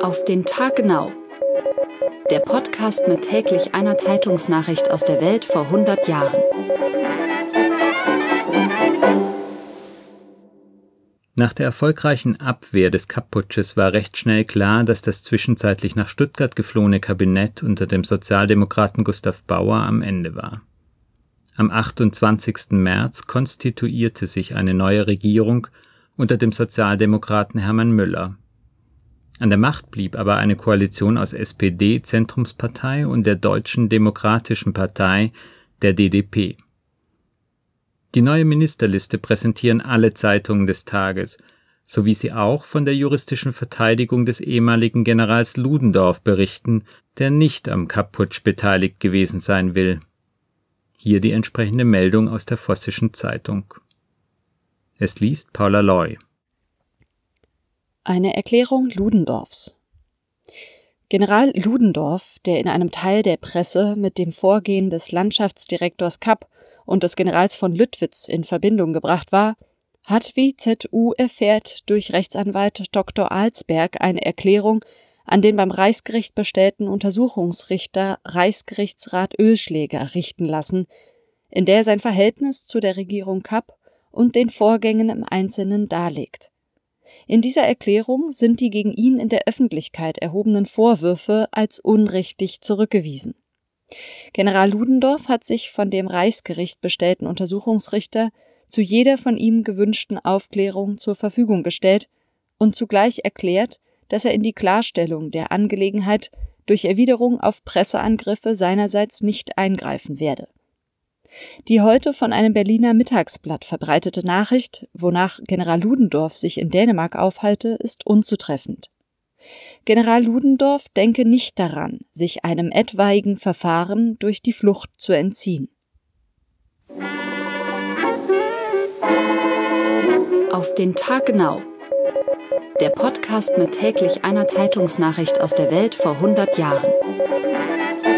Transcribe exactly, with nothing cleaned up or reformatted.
Auf den Tag genau. Der Podcast mit täglich einer Zeitungsnachricht aus der Welt vor hundert Jahren. Nach der erfolgreichen Abwehr des Kapp-Putsches war recht schnell klar, dass das zwischenzeitlich nach Stuttgart geflohene Kabinett unter dem Sozialdemokraten Gustav Bauer am Ende war. Am achtundzwanzigsten März konstituierte sich eine neue Regierung unter dem Sozialdemokraten Hermann Müller. An der Macht blieb aber eine Koalition aus S P D, Zentrumspartei und der Deutschen Demokratischen Partei, der D D P. Die neue Ministerliste präsentieren alle Zeitungen des Tages, so wie sie auch von der juristischen Verteidigung des ehemaligen Generals Ludendorff berichten, der nicht am Kapp-Putsch beteiligt gewesen sein will. Hier die entsprechende Meldung aus der Vossischen Zeitung. Es liest Paula Loy. Eine Erklärung Ludendorffs. General Ludendorff, der in einem Teil der Presse mit dem Vorgehen des Landschaftsdirektors Kapp und des Generals von Lüttwitz in Verbindung gebracht war, hat, wie Z U erfährt, durch Rechtsanwalt Doktor Alsberg eine Erklärung an den beim Reichsgericht bestellten Untersuchungsrichter Reichsgerichtsrat Oeschleger richten lassen, in der er sein Verhältnis zu der Regierung Kapp und den Vorgängen im Einzelnen darlegt. In dieser Erklärung sind die gegen ihn in der Öffentlichkeit erhobenen Vorwürfe als unrichtig zurückgewiesen. General Ludendorff hat sich von dem Reichsgericht bestellten Untersuchungsrichter zu jeder von ihm gewünschten Aufklärung zur Verfügung gestellt und zugleich erklärt, dass er in die Klarstellung der Angelegenheit durch Erwiderung auf Presseangriffe seinerseits nicht eingreifen werde. Die heute von einem Berliner Mittagsblatt verbreitete Nachricht, wonach General Ludendorff sich in Dänemark aufhalte, ist unzutreffend. General Ludendorff denke nicht daran, sich einem etwaigen Verfahren durch die Flucht zu entziehen. Auf den Tag genau. Der Podcast mit täglich einer Zeitungsnachricht aus der Welt vor hundert Jahren.